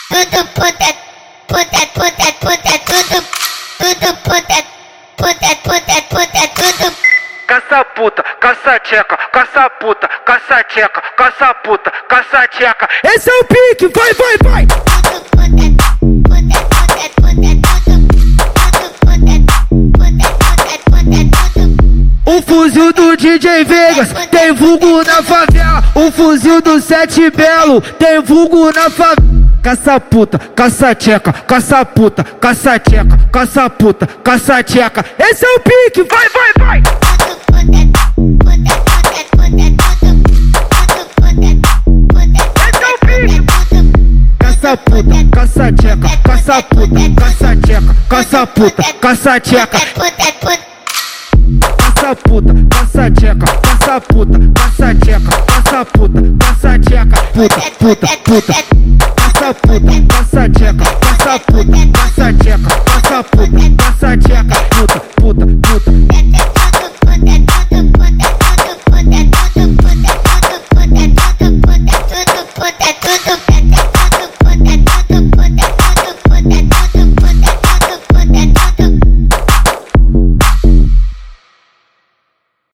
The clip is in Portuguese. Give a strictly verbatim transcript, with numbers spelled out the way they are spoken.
tudo puta, puta, puta, puta, tudo, tudo puta, puta, puta, puta, tudo. Caça puta, caça tcheca, caça puta, caça tcheca, caça puta, caça tcheca. Esse é o pique, vai, vai, vai. Tudo puta, puta, puta, puta, tudo, tudo puta, puta, puta, puta, tudo. O fuzil do D J Vegas tem vulgo na favela. O fuzil do Sete Belo tem vulgo na favela. Caça puta, caça tcheca, caça puta, caça tcheca, caça puta, caça tcheca. Esse é o pique, vai, vai, vai. Caça puta, caça tcheca, caça puta, caça tcheca, caça puta, caça tcheca. Caça puta, caça tcheca, caça puta, caça tcheca, caça puta, caça tcheca. Puta, puta, puta. Caça puta, caça tcheca, caça puta, caça tcheca, caça puta, caça tcheca.